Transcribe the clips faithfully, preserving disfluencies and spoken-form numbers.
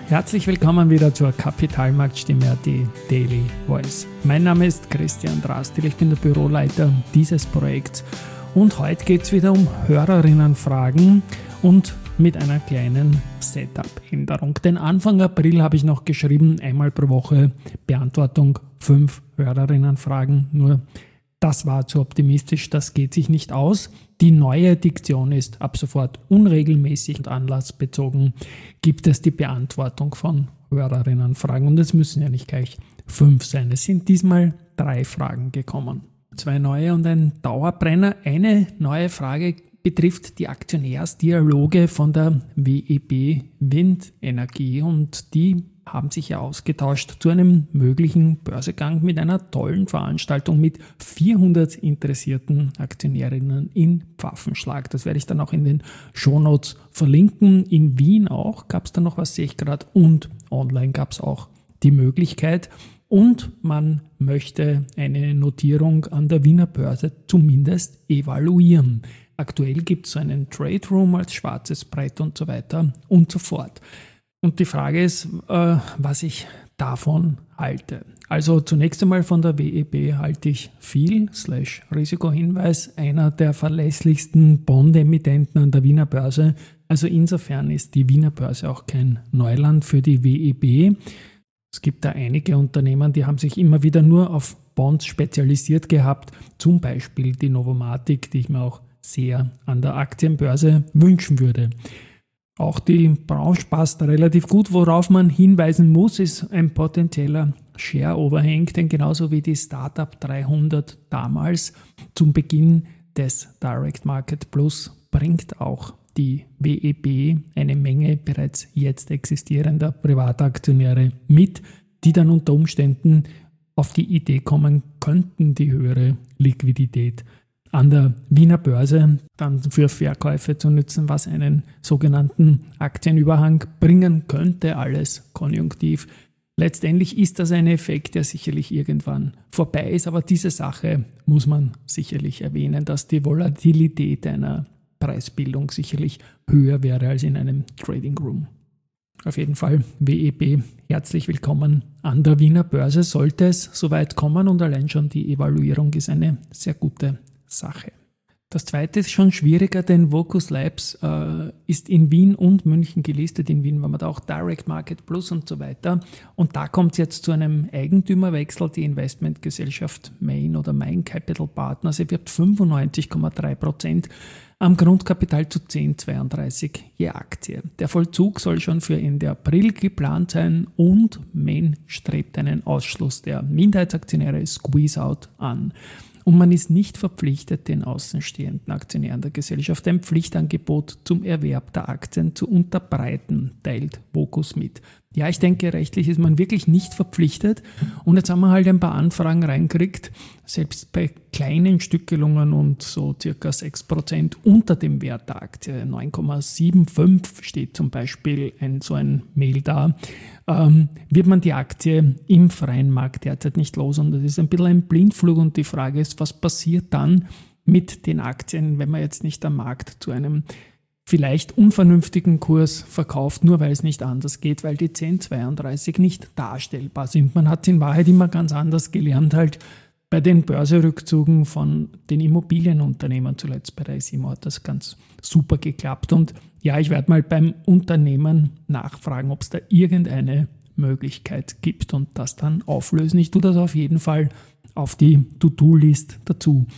herzlich willkommen wieder zur Kapitalmarktstimme, die Daily Voice. Mein Name ist Christian Drastil, ich bin der Büroleiter dieses Projekts und heute geht es wieder um Hörerinnenfragen und mit einer kleinen Setup-Änderung. Denn Anfang April habe ich noch geschrieben, einmal pro Woche Beantwortung fünf Hörerinnenfragen, nur das war zu optimistisch, das geht sich nicht aus. Die neue Diktion ist ab sofort unregelmäßig und anlassbezogen gibt es die Beantwortung von Hörerinnenfragen. Und es müssen ja nicht gleich fünf sein. Es sind diesmal drei Fragen gekommen. Zwei neue und ein Dauerbrenner. Eine neue Frage betrifft die Aktionärsdialoge von der W E B Windenergie und die haben sich ja ausgetauscht zu einem möglichen Börsegang mit einer tollen Veranstaltung mit vierhundert interessierten Aktionärinnen in Pfaffenschlag. Das werde ich dann auch in den Shownotes verlinken. In Wien auch gab es dann noch was, sehe ich gerade, und online gab es auch die Möglichkeit. Und man möchte eine Notierung an der Wiener Börse zumindest evaluieren. Aktuell gibt es so einen Trade Room als schwarzes Brett und so weiter und so fort. Und die Frage ist, äh, was ich davon halte. Also zunächst einmal von der W E B halte ich viel, slash Risikohinweis, einer der verlässlichsten Bond-Emittenten an der Wiener Börse. Also insofern ist die Wiener Börse auch kein Neuland für die W E B. Es gibt da einige Unternehmen, die haben sich immer wieder nur auf Bonds spezialisiert gehabt, zum Beispiel die Novomatic, die ich mir auch sehr an der Aktienbörse wünschen würde. Auch die Branche passt relativ gut. Worauf man hinweisen muss, ist ein potenzieller Share-Overhang, denn genauso wie die Startup dreihundert damals zum Beginn des Direct Market Plus bringt auch die W E B eine Menge bereits jetzt existierender Privataktionäre mit, die dann unter Umständen auf die Idee kommen könnten, die höhere Liquidität an der Wiener Börse dann für Verkäufe zu nutzen, was einen sogenannten Aktienüberhang bringen könnte, alles konjunktiv. Letztendlich ist das ein Effekt, der sicherlich irgendwann vorbei ist, aber diese Sache muss man sicherlich erwähnen, dass die Volatilität einer Preisbildung sicherlich höher wäre als in einem Trading Room. Auf jeden Fall W E B, herzlich willkommen an der Wiener Börse, sollte es soweit kommen und allein schon die Evaluierung ist eine sehr gute Sache. Das zweite ist schon schwieriger, denn Vocus Labs äh, ist in Wien und München gelistet. In Wien war man da auch Direct Market Plus und so weiter. Und da kommt es jetzt zu einem Eigentümerwechsel. Die Investmentgesellschaft Main oder Main Capital Partners erwirbt fünfundneunzig Komma drei Prozent am Grundkapital zu zehn Komma zweiunddreißig je Aktie. Der Vollzug soll schon für Ende April geplant sein und Main strebt einen Ausschluss der Minderheitsaktionäre Squeeze-Out an. Und man ist nicht verpflichtet, den außenstehenden Aktionären der Gesellschaft ein Pflichtangebot zum Erwerb der Aktien zu unterbreiten, teilt Vocus mit. Ja, ich denke, rechtlich ist man wirklich nicht verpflichtet. Und jetzt haben wir halt ein paar Anfragen reingekriegt, selbst bei kleinen Stückelungen und so circa sechs Prozent unter dem Wert der Aktie. neun Komma fünfundsiebzig steht zum Beispiel ein, so ein Mail da. Ähm, wird man die Aktie im freien Markt derzeit nicht los. Und das ist ein bisschen ein Blindflug. Und die Frage ist, was passiert dann mit den Aktien, wenn man jetzt nicht am Markt zu einem vielleicht unvernünftigen Kurs verkauft, nur weil es nicht anders geht, weil die zehn Komma zweiunddreißig nicht darstellbar sind. Man hat es in Wahrheit immer ganz anders gelernt, halt bei den Börserückzügen von den Immobilienunternehmen, zuletzt bei der S I M O hat das ganz super geklappt. Und ja, ich werde mal beim Unternehmen nachfragen, ob es da irgendeine Möglichkeit gibt und das dann auflösen. Ich tue das auf jeden Fall auf die To-Do-List dazu.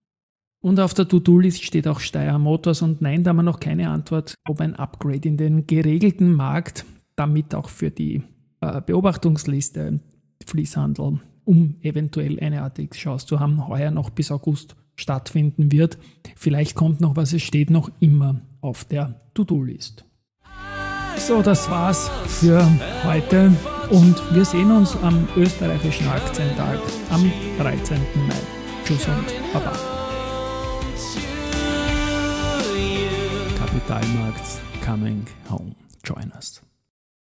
Und auf der To-Do-List steht auch Steyr Motors und nein, da haben wir noch keine Antwort, ob ein Upgrade in den geregelten Markt, damit auch für die äh, Beobachtungsliste Fließhandel, um eventuell eine A T X-Chance zu haben, heuer noch bis August stattfinden wird. Vielleicht kommt noch was, es steht noch immer auf der To-Do-List. So, das war's für heute und wir sehen uns am österreichischen Aktientag am dreizehnten Mai. Tschüss und Baba. Kapitalmarkts coming home. Join us.